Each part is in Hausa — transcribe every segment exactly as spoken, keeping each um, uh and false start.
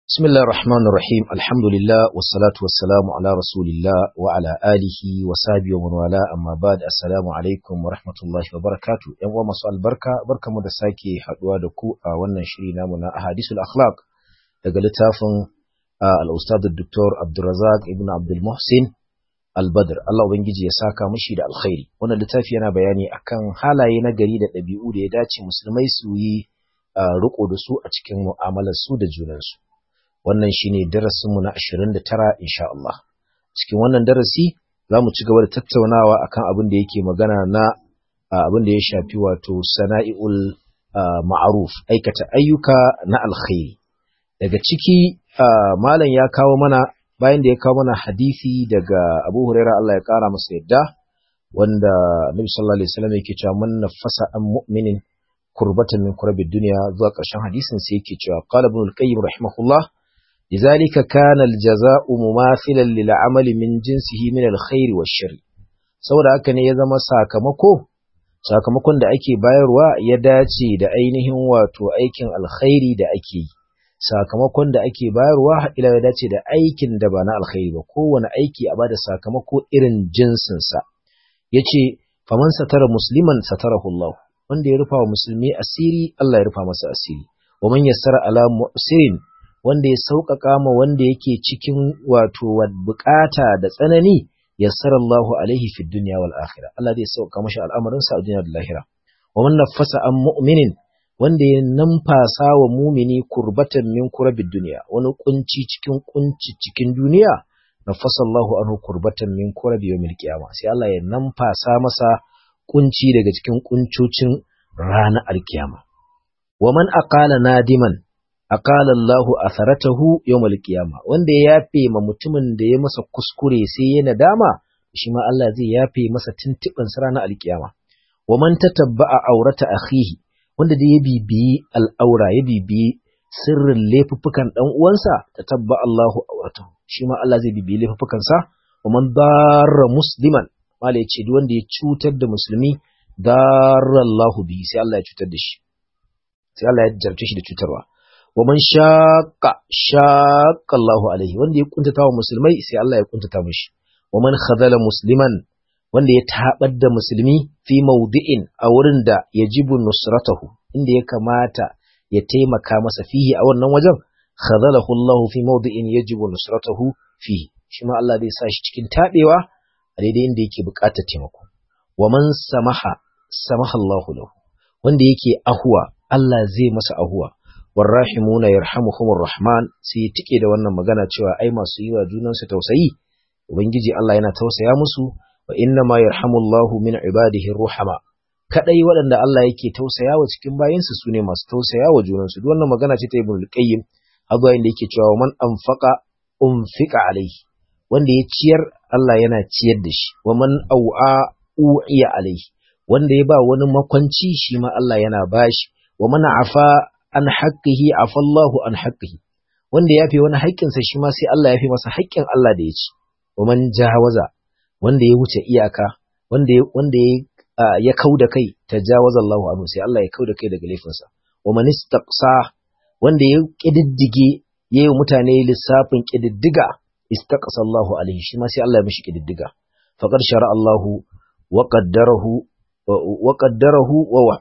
بسم الله الرحمن الرحيم الحمد لله والصلاة والسلام على رسول الله وعلى آله وصحبه ومن والاه أما بعد السلام عليكم ورحمة الله وبركاته يوم مساء البركة بركة مدساكي حدوا دكو وانا شرينا من أحاديث الأخلاق daga littafin al-Ustad Dr. Abdulrazak ibn Abdul Muhsin Al-Badr Allah ubangiji ya saka mishi da alkhairi wannan littafi yana bayani akan halaye na gari da ɗabi'u da ya dace musulmai su yi riko da su a cikin mu'amalar su da junansu. Wannan shine darasinmu na ashirin da tara insha Allah. Cikin wannan darasi za mu ci gaba da tattaunawa akan abin da yake magana na abin da ya shafi wato sana'iul ma'ruf, aikata ayyuka na alkhairi. Daga ciki malam ya kawo mana bayan da ya kawo mana hadisi daga Abu Hurairah Allah ya kara masa yadda wanda Nabi sallallahu alaihi wasallam yake cewa man nafasa an mu'minin kurbatan min kurabid dunya zuwa ƙarshen hadisin sai yake cewa qala ibn al-qayyim rahimahullah لذلك كان الجزاء مماثلا للعمل من جنسه من الخير والشر saboda haka ne ya zama sakamako sakamakon da ake bayarwa ya dace da ainihin wato aikin alkhairi da ake yi sakamakon da ake bayarwa ila ya dace da aikin da ba na alkhairi ba kowane aiki a bada sakamako irin jinsin sa yace faman satara musliman satarahu Allah wanda ya rufa wa musulmi asiri Allah ya rufa masa asiri wa man yassara ala mu'sirin wanda ya sauƙaƙa ma wanda yake cikin wato bukata da tsanani yassarallahu alaihi fid dunya wal akhirah Allah zai sauƙaƙa mashi al'amarin sa a duniya da lahira wa man nafasa an mu'minin wanda ya numfasa wa mu'mini kurbatan min kurabid dunya wani kunci cikin kunci cikin duniya nafasallahu anhu kurbatan min kurabi yawmil qiyamah sai Allah ya numfasa masa kunci daga cikin kuncocin ranar alkiyama wa man aqala nadiman aqala Allahu atharatahu yawmal qiyama wanda ya yafe ma mutumin da ya masa kuskure sai ya nadama shi ma Allah zai yafe masa tuntuban sa ranar alkiyama wa man tatabba'a aurata akhihi wanda da ya bibiyi al'aura ya bibiyi sirrin laifuffukan dan uwansa tatabba Allahu auratahu shi ma Allah zai bibiyi laifuffukan sa wa man darra musliman mala yace duk wanda ya cutar da musulmi darra Allahu bi sai Allah ya cutar da shi sai Allah ya jarce shi da cutarwa wa man shaqqa shaqqa Allahu alaihi wanda ya kuntata wa musulmai sai Allah ya kuntata mishi wa man khadhala musliman wanda ya tabar da musulmi fi mawdi'in a wurin da yajibu nusratahu inda ya kamata ya taimaka masa fihi a wannan wajen khadhalahu Allahu fi mawdi'in yajibu nusratahu fihi shi ma Allah zai sa shi cikin tabewa a daidai inda yake buƙatar taimako wa man samaha samaha Allahu lahu wanda yake ahuwa Allah zai masa ahuwa warrahimuna yarhamuhumur rahman sai tike da wannan magana cewa ai masu yi wa junansu tausayi ubangiji Allah yana tausaya musu wa inna ma yarhamullahu min ibadihi ruhama kadai waɗanda Allah yake tausaya wa cikin bayinsa sune masu tausaya wa junansu duk wannan magana ce ta Ibn al-Qayyim abuwa inda yake cewa man anfaqa unfiqa alayhi wanda ya ciyar Allah yana ciyar da shi wa man au'a u'iya alayhi wanda ya ba wani makwanci shi ma Allah yana bashi wa man afa an haƙƙihi afallahu an haƙƙihi wanda ya fi wani haƙƙinsa shi ma sai Allah ya fi masa haƙƙin Allah da ya ci wa man jawaza wanda ya wuce iyaka wanda ya wanda ya ya kauda kai tajawaza Allahu anhu sai Allah ya kauda kai daga laifinsa wa man istaqsa wanda ya kididdige yayin mutane lissafin kididdiga istaqsa Allahu alaihi shi ma sai Allah ya mishi kididdiga faqad shara Allahu wa qaddarahu wa qaddarahu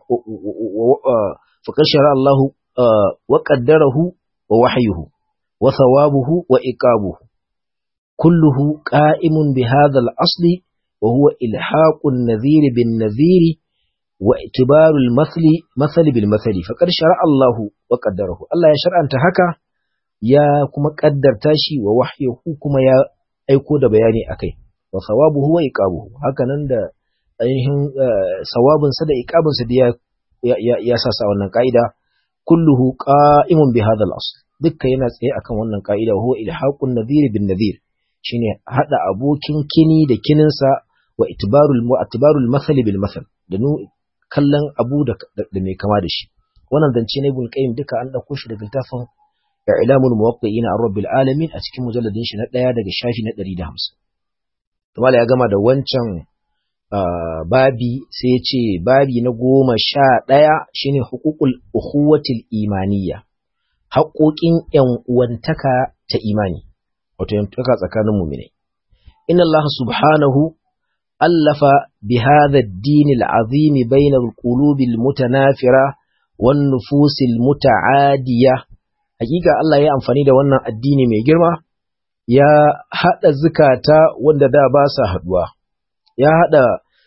wa فقد شرع الله وقدره ووحيه وثوابه وإقابه كله قائم بهذا الأصل وهو إلحاق النذير بالنذير واعتبار المثل مثل بالمثل فقد شرع الله وقدره الله يشرع أنت هكا يا كما قدر تاشي ووحيه كما يا أيكو دا بياني أكي وثوابه وإقابه هكا نند أيهم ثواب سد إقاب سد ya ya sasa wannan kaida kulluhu qa'imun bi hadha al-asl dukkan yana tsaye akan wannan kaida huwa ilhaqun nadhir bin nadhir shine hada abokin kini da kininsa wa itbarul mu'tibarul mathali bil mathal da nu kallon abu da da mai kama da shi wannan zance ne Ibn Qayyim duka an dauko shi daga littafin I'lamul Muwaqqi'in ar-Rabbil Alamin a cikin mujalladin shi na daya daga shafi na ɗari da hamsin to mala ya gama da wancan Uh, babi sai ya ce babi na goma sha ɗaya shine hukukul ukhuwatil imaniya haƙoƙin ƴan uwantaka ta imani wato ƴan uwantaka tsakanin mu'minai inna Allah subhanahu allafa bi hadha ad-din al-azim bayna al-qulub al-mutanafira wan nufus al-muta'adiya hakika Allah ya amfani da wannan addini mai girma ya hada zukata wanda da ba sa haduwa ya hada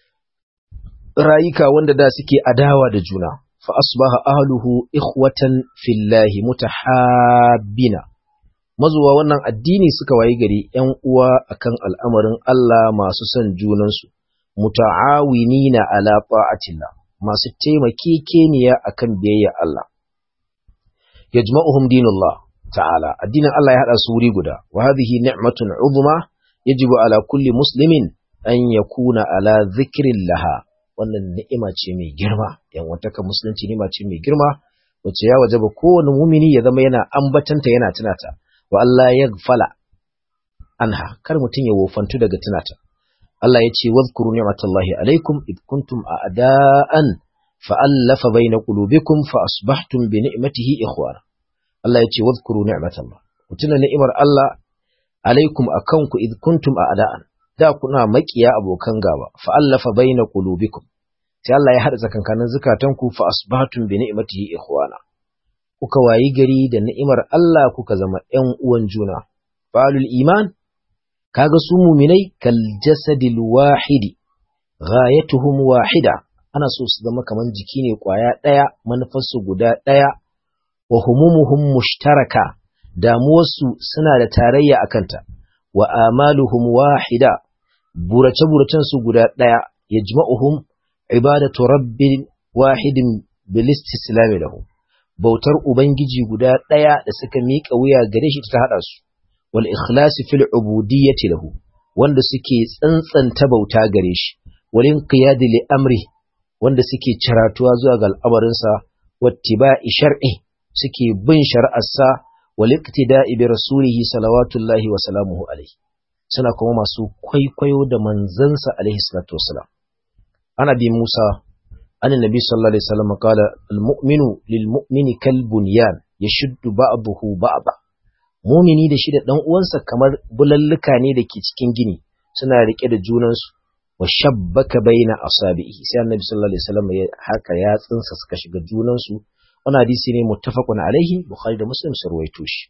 rayuka wanda da suke adawa da juna fa asbaha ahluhu ikhwatan fillahi mutahabbina mazuwa wannan addini suka wayi gari ƴan uwa akan al'amarin Allah masu son junansu muta'awinina ala ta'atillah masu taimakekeniya akan biyayya Allah yajma'uhum dinullah ta'ala addinin Allah ya hada su wuri guda wa hadhihi ni'matun 'uzma yajibu ala kulli muslimin an yakuna ala dhikrillah wannan ni'ima ce mai girma yan wataka musulunci ni'ima ce mai girma wacce ya wajaba kowane mumini ya zama yana ambatanta yana tunata wa Allah yaghfala anha kar mutun ya wofantu daga tunata Allah ya ce wadhkuru ni'matallahi alaikum id kuntum a'da'an fa'alafa baina qulubikum fa asbahtum bi ni'matihi ikhwana Allah ya ce wadhkuru ni'matallah mutuna ni'imar Allah alaikum akanku id kuntum a'da'an da kuna makiya abokan gaba fa'alafa baina qulubikum sai Allah ya hada tsakankanin zakatanku fa asbahtum bi ni'matihi ikhwana kuka wayi gari da ni'imar Allah kuka zama ƴan uwan juna falul iman kaga su mu'minai kal jasadil wahidi ghayatuhum wahida ana so su zama kaman jiki ne kwaya daya manufarsu guda daya wa humumuhum mushtaraka damuwarsu suna da tarayya akanta wa amaluhum wahida burace buracen su guda daya yajma'uhum ibadatu rabbin wahidin bil istislam lahu bautar ubangiji guda daya da suka mika wuya gare shi ta hada su wal ikhlas fil ubudiyyati lahu wanda suke tsantsanta bauta gare shi wal inqiyad li amri wanda suke ciratuwa zuwa ga al'amarinsa wattiba'i shar'i suke bin shari'arsa wal iqtida'i bi rasulihi salawatullahi wa salamuhu alayhi suna kuma masu kwaikwayo da manzansa alaihi salatu wassalam ana bi Musa annabi sallallahu alaihi wasallam qala al mu'minu lil mu'mini kal bunyan yashuddu ba'dahu ba'da mu'mini da shi da dan uwansa kamar bulalluka ne dake cikin gini suna rike da junansu wa shabbaka baina asabihi sai annabi sallallahu alaihi wasallam ya haka ya tsinsa suka shiga junansu wannan hadisi ne muttafaqun alaihi bukhari da muslim sun rawaito shi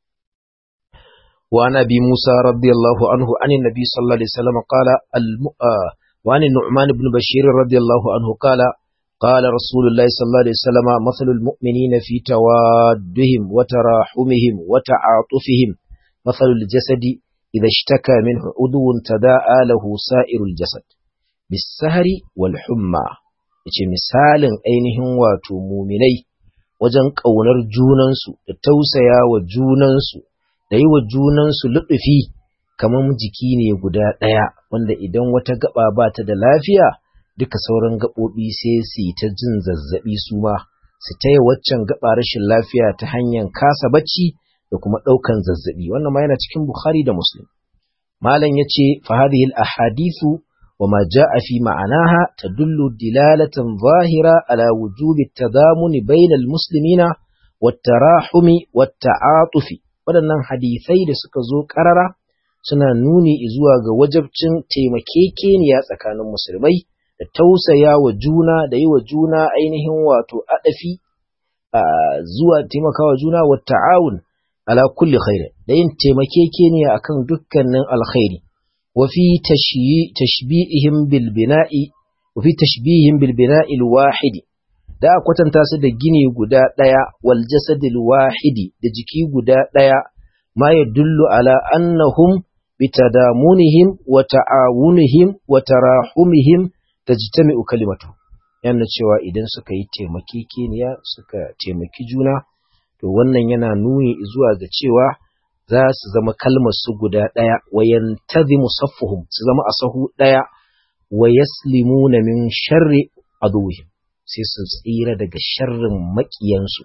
wa nabi musa radiyallahu anhu anin nabi sallallahu alaihi wasallam qala al wa an nu'man ibn bashir radiyallahu anhu qala qala rasulullah sallallahu alaihi wasallam mathalul mu'minina fi tawaddihim wa tarahumihim wa ta'atufihim mathalul jasadi إذا اشتكى منه عضو تداعى له سائر الجسد بالسهر والحمى yace misalin ainihin wato muminai wajen ƙaunar junansu da tausaya wa junansu da yi wa junansu luɗufi kamar jiki ne guda ɗaya wanda idan wata gaba ba ta da lafiya duka sauran gaɓoɓi sai su yi ta jin zazzaɓi su ma su taya waccan gaba rashin lafiya ta hanyar kasa bacci da kuma ɗaukan zazzaɓi wannan ma yana cikin Bukhari da Muslim malam yace fa hadhihi al ahadithu wa ma jaa fi ma'anaha tadullu dilalatan zahira ala wujubi at-tadamun bayna al muslimina wat tarahumi wat ta'atufi wadannan hadisai da suka zo karara suna nuni zuwa ga wajibcin taimakekeniya tsakanin musulmai da tausaya wa juna da yi wa juna ainihin wato adafi zuwa taimakawa juna wat ta'awun ala kulli khair da yin taimakekeniya akan dukkanin alkhairi wa fi tashbihihim bil bina'i wa fi tashbihihim bil bina'i al wahidi da kwatanta su da gini guda daya wal jasadil wahidi da jiki guda daya ma yadullu ala annahum bitadamunihim wa ta'awunihim wa tarahumihim tajtami'u kalimatu yana cewa idan suka yi taimakekeniya suka taimaki juna to wannan yana nuni zuwa ga cewa za su zama kalmar su guda ɗaya wa yantazimu saffuhum su zama a sahu ɗaya wa yaslimuna min sharri aduwwihim sai su tsira daga sharrin makiyansu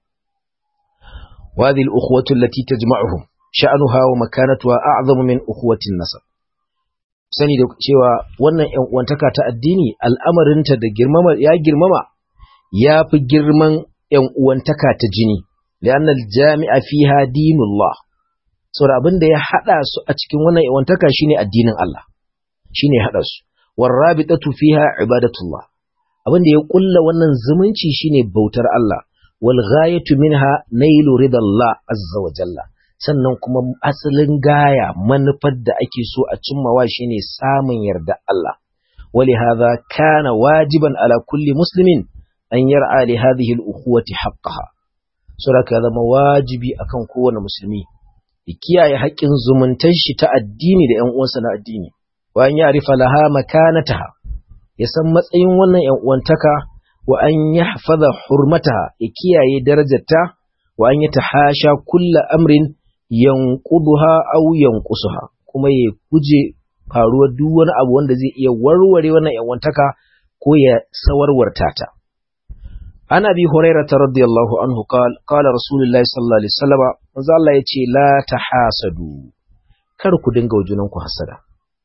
wa hadhihi al-ukhwatu allati tajma'uhum sha'nuha wa makanatuha a'zamu min ukhwati an-nasab sani da cewa wannan ƴan uwantaka ta addini al'amarinta da girmama ya girmama yafi girman ƴan uwantaka ta jini li'anna al-jami'a fiha dinullah saboda abin da ya hada su a cikin wannan yawantaka shine addinin Allah shine ya hada su warabitatu fiha ibadatullah abin da ya kulla wannan zumunci shine bautar Allah wal ghayatu minha nailu ridallah azza wa jalla sannan kuma asalin gaya manufar da ake so a cimmawa shine samun yarda Allah wali hadha kana wajiban ala kulli muslimin an yar'a li hadhihi al-ukhuwati haqqaha sura ka zama wajibi akan kowane musulmi ya kiyaye haƙƙin zumuntar shi ta addini da ƴan uwansa na addini wa an ya'rifa laha makanataha ya san matsayin wannan ƴan uwantaka wa an yahfaza hurmataha ya kiyaye darajarta wa an yatahasha kullu amrin yanquduha aw yanqusuha kuma ya guje faruwar duk wani abu wanda zai iya warware wannan ƴan uwantaka ko ya sawarwarta ta عن أبي هريرة رضي الله عنه قال قال رسول الله صلى الله عليه وسلم manzo Allah yace la tahasadu kar ku dinga junanku hasada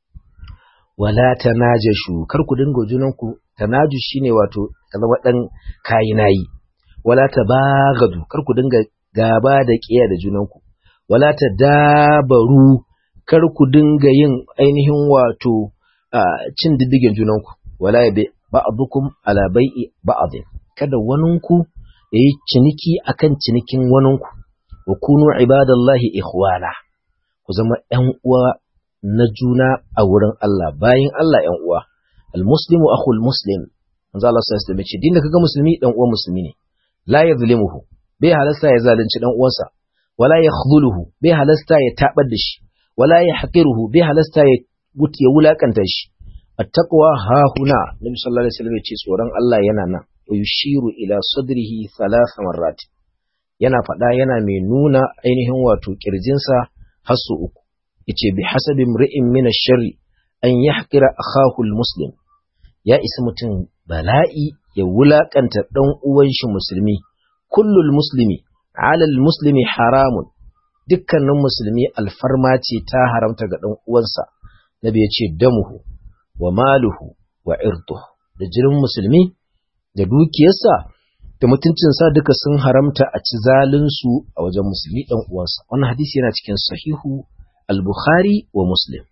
wala tanajashu kar ku dinga junanku tanaju shine wato zama dan kayi nayi wala tabagadu kar ku dinga gaba da kiya da junanku wala tadabaru kar ku dinga yin ainihin wato cin diddigen junanku wala yabi ba'dukum ala bai'i ba'd kada waninku yayi ciniki akan cinikin waninku wa kunu ibadallahi ikhwana ku zama ƴan uwa na juna a wurin Allah bayin Allah ƴan uwa almuslimu akhul muslim manzo Allah sallallahu alaihi wasallam ce dinda kaga musulmi dan uwan musulmi ne la yazlimuhu bai halasta ya zalunci dan uwansa wala yakhdhuluhu bai halasta ya tabar da shi wala yahqiruhu bai halasta ya ya wulakanta shi attaqwa ha huna nabi sallallahu alaihi wasallam ya ce tsoron Allah yana nan yushiru ila sadrihi thalath marrat yana fada yana mai nuna ainihin wato kirjinsa har su uku yace bi hasabi mri'in min ash-sharri an yahqira akahu al-muslim ya isa mutum bala'i ya wulakanta dan uwan shi musulmi kullul muslimi ala al-muslimi haramun dukkanin musulmi alfarma ce ta haramta ga dan uwansa nabi yace damuhu wa maluhu wa irduhu da jirin musulmi da dukiyarsa da mutuncinsa duka sun haramta a ci zalinsu a wajen musulmi ɗan uwansa. Wannan hadisi yana cikin sahihu al-Bukhari wa Muslim.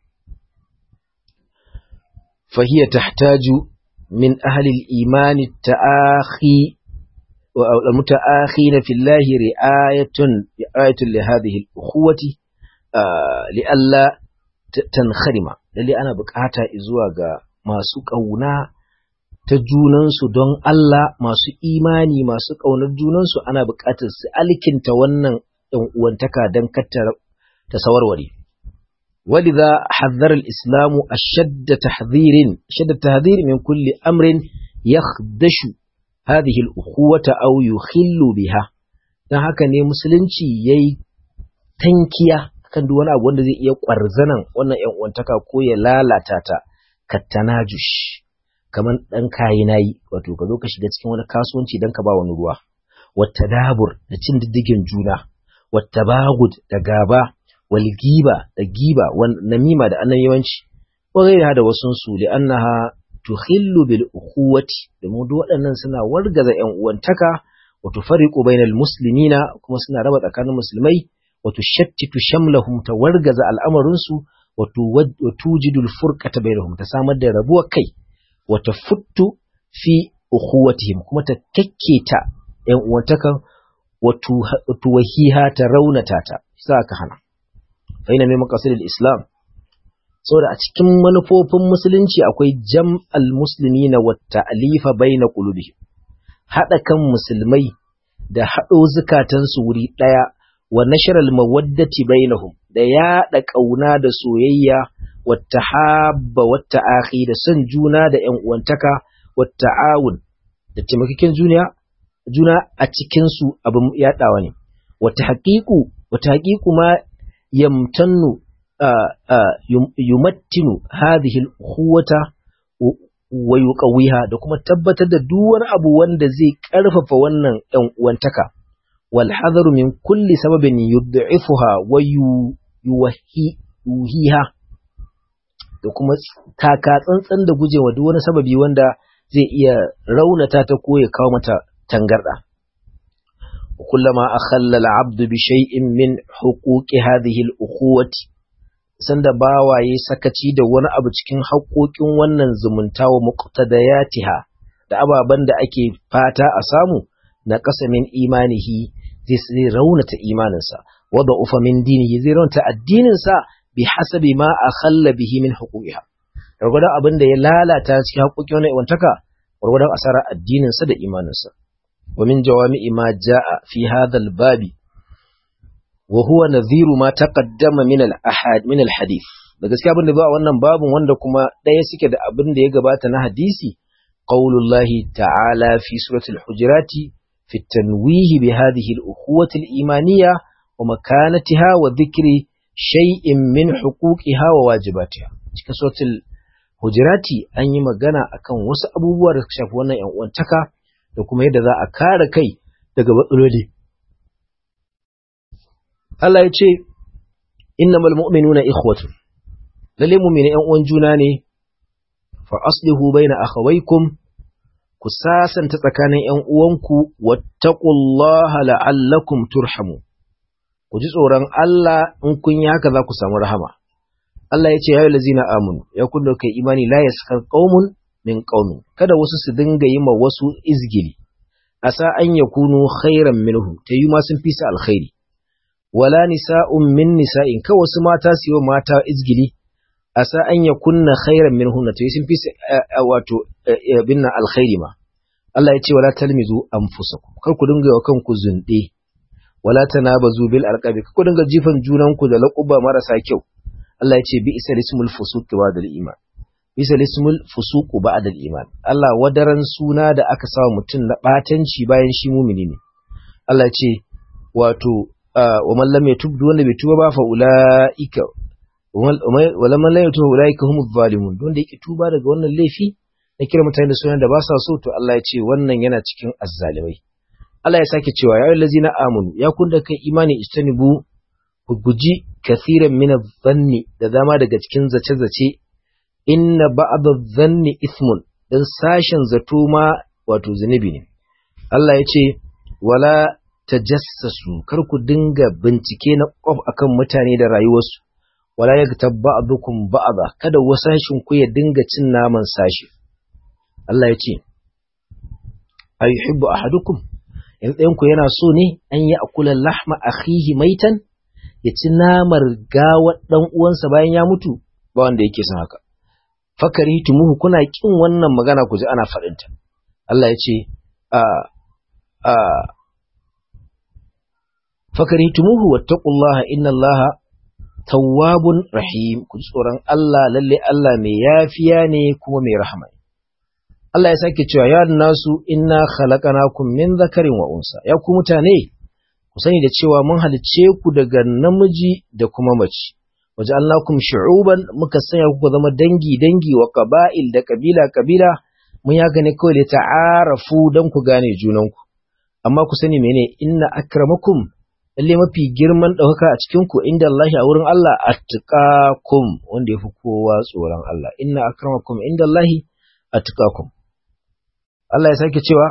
Fahiya tahtaju min ahli al-imani ta'akhi wa al-muta'akhina fillahi ri'ayatun ri'ayatun li hadhihi al-ukhuwati li alla tankharima. Lalle ana bukata zuwa ga masu kauna ta junansu don Allah masu imani masu ƙaunar junansu ana buƙatar su alkinta wannan ɗan uwantaka don katta ta sawarware. Walidha hazzara al-islamu ashadda tahdhirin ashadda tahdhir min kulli amrin yakhdashu hadhihi al-ukhuwata aw yukhillu biha. Dan haka ne musulunci yayi tankiya kan duk wani abu wanda zai iya ƙwarzanan wannan ƴan uwantaka ko ya lalata ta kattanajush kamar ɗan kayi nayi wato ka zo ka shiga cikin wani kasuwanci don ka ba wani ruwa wata dabur da cin diddigin juna wata bagud da gaba wal giba da giba wan namima da annan yawanci wa gaira da wasun su li annaha tuhillu bil ukhuwati da mu waɗannan suna wargaza ƴan uwantaka wa tufariqu bainal muslimina kuma suna raba tsakanin musulmai wa tushattitu shamlahum ta wargaza al'amarin su wa tujidul furqata bainahum ta samar da rabuwar kai wata futtu fi ukhuwatihim kuma ta kekketa ƴan uwantakan wato wahiha ta raunata ta sai aka hana fa ina mai maqasidul islam saboda a cikin manufofin musulunci akwai jam'al muslimina wa ta'lifa baina qulubihim hada kan musulmai da hado zakatan su wuri daya wa nashral mawaddati bainahum da yaɗa kauna da soyayya wattahabba watta'akhi da son juna da ƴan uwantaka watta'awun da taimakekin juna juna a cikin su abin yadawa ne wata haqiqu wata haqiqu ma yamtannu yumattinu hadhihi al-ukhuwata wa yuqawiha da kuma tabbatar da duk wani abu wanda zai karfafa wannan ƴan uwantaka wal hadaru min kulli sababin yud'ifuha wa yuwahi yuhiha da kuma taka tsantsan da gujewa duk wani sababi wanda zai iya raunata ta ko ya kawo mata tangarda kullama akhalla al-'abdu bi shay'in min huquqi hadhihi al-ukhuwati sanda bawaye sakaci da wani abu cikin haƙoƙin wannan zumunta wa muqtadayatiha da ababan da ake fata a samu na qasamin imanihi zai raunata imaninsa wa da'ufa min dinihi zai raunata addininsa bi hasabi ma akhalla bihi min huquqiha gurgurdan abin da ya lalata cikin haƙoƙin wannan wantaka gurgurdan asara addininsa da imaninsa wa min jawami'i ma jaa fi hadha al-babi wa huwa nadhiru ma taqaddama min al-ahad min al-hadith da gaskiya abin da zuwa wannan babun wanda kuma ɗaya suke da abin da ya gabata na hadisi qaulullahi ta'ala fi suratul hujurati fi at-tanwih bi hadhihi al-ukhuwati al-imaniyya wa makanatiha wa dhikri shay'in min huquqiha wa wajibatiha cikin suratul hujurati an yi magana akan wasu abubuwa da suka shafi wannan yan uwantaka da kuma yadda za a kare kai daga matsaloli. Allah ya ce, innamal mu'minuna ikhwatun, lalle mu'mini ‘yan uwan juna ne, fa aslihu baina akhawaykum ku sasanta tsakanin ‘yan uwanku, wattaqullaha la'allakum turhamu. Ku ji tsoron Allah in kun yi haka za ku samu rahama. Allah ya ce, ya yi lazina amunu, ya kun da kai imani la yaskar qaumun min qaumin, kada wasu su dinga yi ma wasu izgili, asa an yakunu khairan minhum, ta yi ma sun fi su alkhairi. Wala nisa'un min nisa'in ka wasu mata su yi mata izgili asa an yakunna khairan minhunna to sun fi wato binna alkhairi ma Allah ya ce wala talmizu anfusakum kar ku dinga wa kanku zunde wala tanabazu bil alqabi ku dinga jifan junanku da laquba marasa kyau Allah ya ce bi isal ismul fusuq ba'da al-iman isal ismul fusuq ba'da al-iman Allah wadaran suna da aka sawa mutum na batanci bayan shi mumini ne Allah ya ce wato wa man lam yatub wanda bai tuba ba fa ulaika wa lam lam yatub ulaika humuz zalimun wanda yake tuba daga wannan laifi na kira mutane da sunan da ba sa so to Allah ya ce wannan yana cikin azzalimai Allah ya sake cewa ya ayyuhallazina amanu ya kun da kai imani istanibu ku guji kathiran min adh-dhanni da dama daga cikin zace-zace inna ba'd adh-dhanni ithmun dan sashin zato ma wato zunubi ne Allah ya ce wala tajassasu kar ku dinga bincike na kwaf akan mutane da rayuwarsu wala yaghtab ba'dukum ba'da kada wasashin ku ya dinga cin naman sashi Allah ya ce ayuhibbu ahadukum in ɗayan ku yana so ne an yi akula lahma akhihi maitan ya ci namar gawar dan uwansa bayan ya mutu ba wanda yake son haka fakarihitumuhu kuna kin wannan magana ku ji ana faɗinta Allah ya ce a a fakarihitumuhu wattaqullaha innallaha tawwabun rahim ku tsoron Allah lalle Allah mai yafiya ne kuma mai rahama Allah ya sake cewa ya nasu inna khalaqnakum min dhakarin wa unsa ya ku mutane ku sani da cewa mun halicce ku daga namiji da kuma mace waja'alnakum shu'uban muka sanya ku zama dangi dangi wa qaba'il da kabila kabila mun ya gane kawai da ta'arafu dan ku gane junanku amma ku sani mene inna akramakum lalle mafi girman ɗaukaka a cikinku inda Allah a wurin Allah attaqakum wanda yafi kowa tsoron Allah inna akramakum inda Allah attaqakum Allah ya sake cewa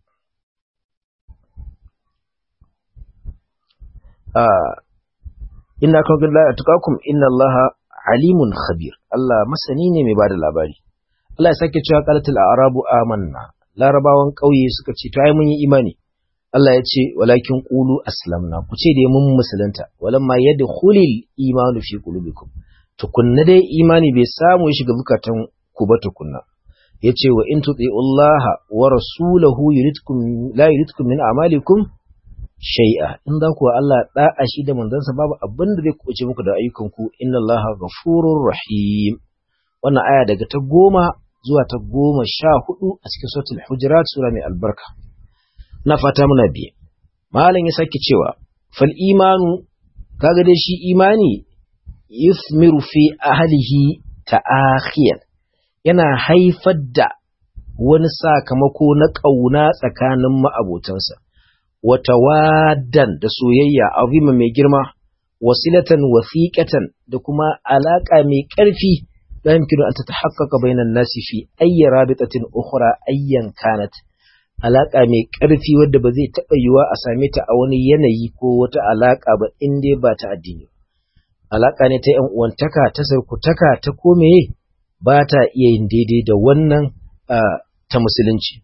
ah inna akramakum inda Allah attaqakum inna Allah alimun khabir Allah masani ne mai bada labari Allah ya sake cewa qalatul a'rabu amanna larabawan kauye suka ce to ai mun yi imani Allah ya ce walakin qulu aslamna ku ce dai mun musulunta walamma yadkhulul imanu fi qulubikum tukunna dai imani bai samu ya shiga bukatan ku ba tukunna yace wa in tuti'ullaha wa rasulahu yuridkum la yuridkum min a'malikum shay'a in da ku Allah da'a shi da manzansa babu abin da zai kuce muku da ayyukan ku innallaha ghafurur rahim wannan aya daga ta goma zuwa ta goma sha hudu a cikin suratul hujurat sura mai albarka na fata muna biye malam ya sake cewa fal imanu kaga dai shi imani yuthmiru fi ahlihi ta'akhiyan yana haifar da wani sakamako na kauna tsakanin ma'abotansa wa tawaddan da soyayya azima mai girma wasilatan wasiqatan da kuma alaka mai karfi da yumkinu an tatahaqqaqa bainan nasi fi ayyi rabitatin ukhra ayyan kanat alaka mai ƙarfi wadda ba zai taɓa yiwa a same ta a wani yanayi ko wata alaka ba in dai ba ta addini. Alaka ne ta ƴan uwantaka, ta sarkutaka, ta komeye ba ta iya yin daidai da wannan ta musulunci.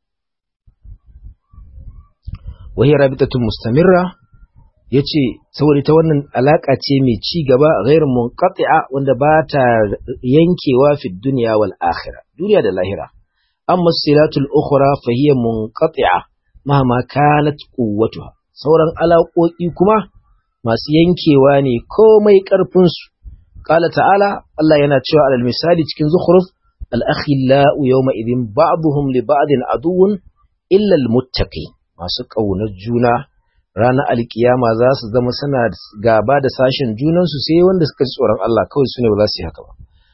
Wahiyar rabitatun mustamirra yace saboda ta wannan alaka ce mai ci gaba ghairu munqati'a wanda ba ta yankewa fi dunya wal akhirah, duniya da lahira. Amma silatul ukhra fa hiya munqati'a mahama kanat quwwatuha, sauran alaƙoƙi kuma masu yankewa ne komai ƙarfin su. Qala ta'ala, Allah yana cewa alal misali cikin Zukhruf, al akhillau yawma idhin ba'dhum li ba'din aduwwun illa al muttaqin, masu ƙaunar juna ranar alkiyama za su zama suna gaba da sashen junansu sai wanda suka ji tsoron Allah kawai su ne ba za su yi haka ba.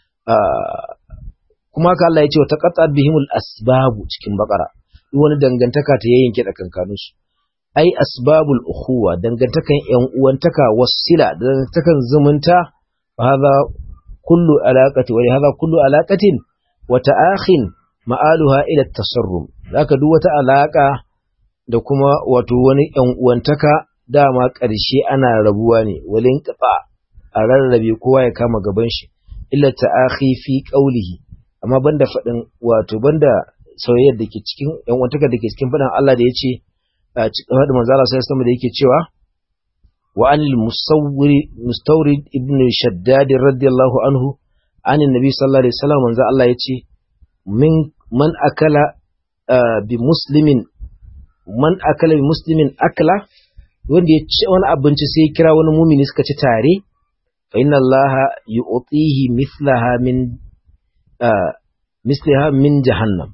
Kuma ka Allah ya ce wa taqatta'at bihimul asbabu cikin Baqara, duk wani dangantaka ta yayyanke da kankanunsu. Ai asbabul ukhuwa, dangantakan ƴan uwantaka, wasila, dangantakan zumunta, fa hadha kullu alaqati wa hadha kullu alaqatin wa ta'akhin ma'aluha ila at-tasarrum. Zaka duk wata alaka da kuma wato wani ƴan uwantaka dama ƙarshe ana rabuwa ne, walin qata a rarrabe kowa ya kama gaban shi, illa ta'akhi fi qawlihi, amma banda fadin wato banda soyayyar da ke cikin ƴan uwantaka da ke cikin fadan Allah da yace a cikin hadin manzo Allah sai sama da yake cewa wa anil musawwiri mustawrid ibn shaddad radiyallahu anhu anin nabi sallallahu alaihi wasallam manzo Allah yace min man akala bi muslimin man akala bi muslimin akla, wanda ya ci wani abinci sai ya kira wani mumini suka ci tare, fa inna allaha yu'tihi mithlaha min mislaha min jahannam.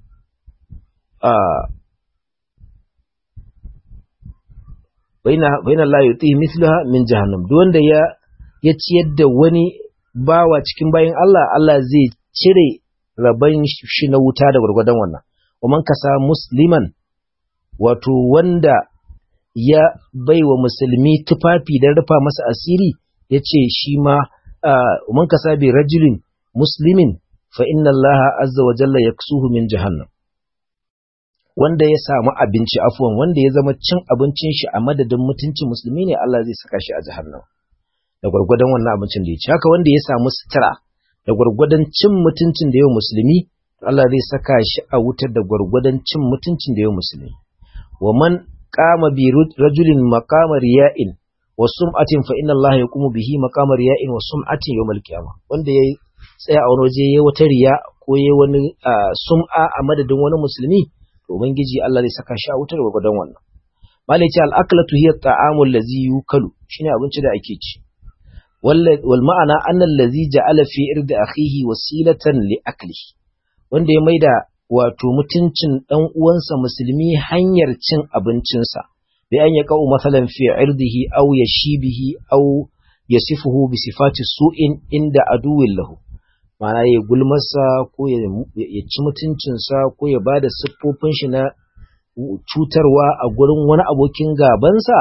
Fa inna allaha yu'tihi mithlaha min jahannam, duk wanda ya ya ciyar da wani bawa cikin bayin Allah, Allah zai cire raban shi na wuta da gurgurdan wannan. Wa man kasa musliman, wato wanda ya bai wa musulmi tufafi don rufa masa asiri, ya ce shi ma man kasa bi rajulin muslimin fa inna Allah azza wa jalla yaksuhu min jahannam. Wanda ya samu abinci, afuwan wanda ya zama cin abincin shi a madadin mutuncin musulmi ne, Allah zai saka shi a jahannam da gwargwadon wannan abincin da ya ci. Haka wanda ya samu sutura da gwargwadon cin mutuncin da yau musulmi, Allah zai saka shi a wutar da gwargwadon cin mutuncin da yau musulmi. Wa man qama bi rajulin maqama riya'in wa sum'atin fa inna Allah yaqumu bihi maqama riya'in wa sum'atin yawmal qiyamah. Wanda yayi tsaya a wani waje yayi wata riya ko yayi wani sum'a a madadin wani musulmi, to ubangiji Allah zai saka shi a wutar gwargwadon wannan. Malai ce al-aklatu hiya at-ta'amu allazi yukalu, shine abinci da ake ci. Wal ma'ana anna allazi ja'ala fi irdi akhihi wasilatan li aklihi, wanda ya maida wato mutuncin ɗan uwansa musulmi hanyar cin abincinsa, bi an yaqau masalan fi irdihi aw yashibihi aw yasifuhu bi sifati su'in inda aduwwin lahu, ma'ana ya gulmarsa ko ya ci mutuncinsa ko ya bada siffofin shi na cutarwa a gurin wani abokin gabansa,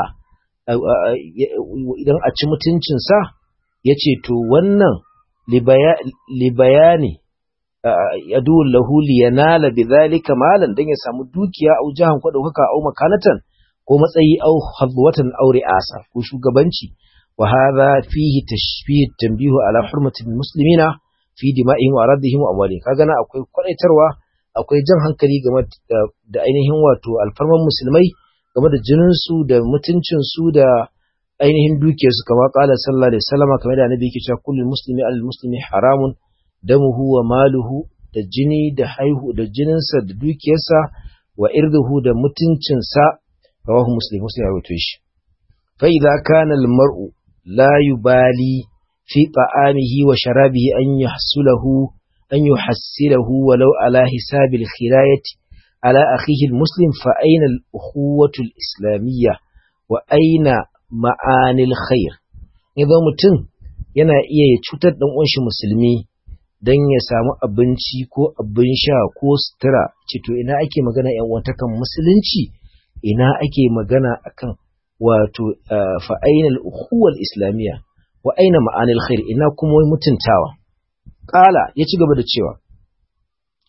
idan a ci mutuncinsa yace to wannan libayani yadul lahu liyanala bidhalika malan, dan ya samu dukiya au jahan ko daukaka au makanatan ko matsayi au hadwatan au ri'asa ko shugabanci. Wa hadha fihi tashbih tanbihu ala hurmati almuslimina fi dima'ihim wa aradihim wa amwalihim. Kaga na akwai kwadaitarwa, akwai jan hankali game da ainihin wato alfarman musulmai game da jinin su da mutuncin su da ainihin dukiyar su, kamar qala sallallahu alaihi wasallam, kamar da annabi yake cewa kullu muslimi al muslimi haramun damuhu wa maluhu, da jini da haihu da jininsa da dukiyarsa, wa irduhu da mutuncinsa, rawahu muslim, muslim ya rawaito shi. Fa idza kana al mar'u la yubali fi ta'amihi wa sharabihi an yahsulahu an yuhassilahu walau ala hisabil khirayati ala akhihi al muslim, fa aina al ukhuwatu al islamiyya wa aina ma'anil khair. Idan mutum yana iya ya cutar dan uwan shi musulmi dan ya samu abinci ko abin sha ko sutura, ce to ina ake magana yan uwantakan musulunci, ina ake magana akan wato fa aina al ukhuwa al islamiyya wa aina ma'anil khair, ina kuma mutuntawa. Qala ya ci gaba da cewa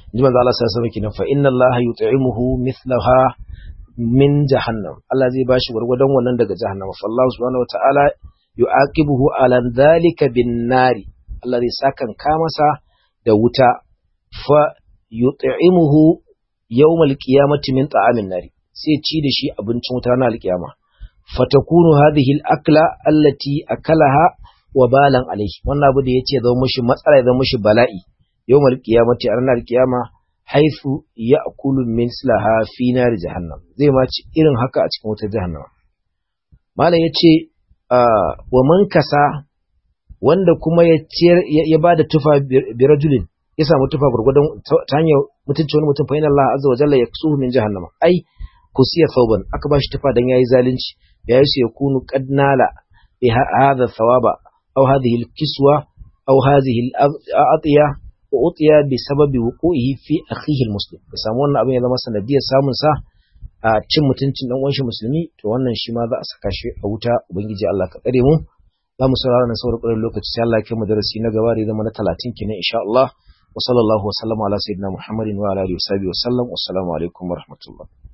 inji manzo Allah sallallahu alaihi wasallam fa inna Allah yut'imuhu mithlaha min jahannam Allah zai bashi gurgudan wannan daga jahannama fa Allah subhanahu wataala yu'aqibuhu ala dhalika bin nari Allah zai sakan ka masa da wuta fa yut'imuhu yawmal qiyamati min ta'amin nari sai ci da shi abincin wuta na alkiyama fatakunu hadhihi al-akla allati akalaha wa balan alayhi wannan abu da yace zama mushi matsala ya zama mushi bala'i yawmal qiyamati a ranar kiyama haifu ya'kulu min slaha fi nar jahannam zai ma ci irin haka a cikin wutar jahannama malam yace wa man kasa wanda kuma ya ciyar ya bada tufa bi rajulin ya samu tufa gurgudan ta hanyar mutunci wani mutum fa inna Allah azza wa jalla yaksuhu min jahannama ai kusiya thawban aka bashi tufa dan yayi zalunci yayi su yakunu qad nala bi hadha thawaba aw hadhihi al-kiswa aw hadhihi al-atiya wa utiya bi sababi wuqu'ihi fi akhihi al-muslim da samu wannan abin ya zama sanadiyar samun sa a cin mutuncin dan uwan shi musulmi to wannan shi ma za a saka shi a wuta ubangiji Allah ka tsare mu za mu saurara na sauran lokaci sai Allah ya kai mu darasi na gaba da zama na talatin kenan insha Allah wa sallallahu wa sallama ala sayyidina Muhammadin wa ala alihi wa sahbihi wa sallam. Wassalamu alaikum wa rahmatullah.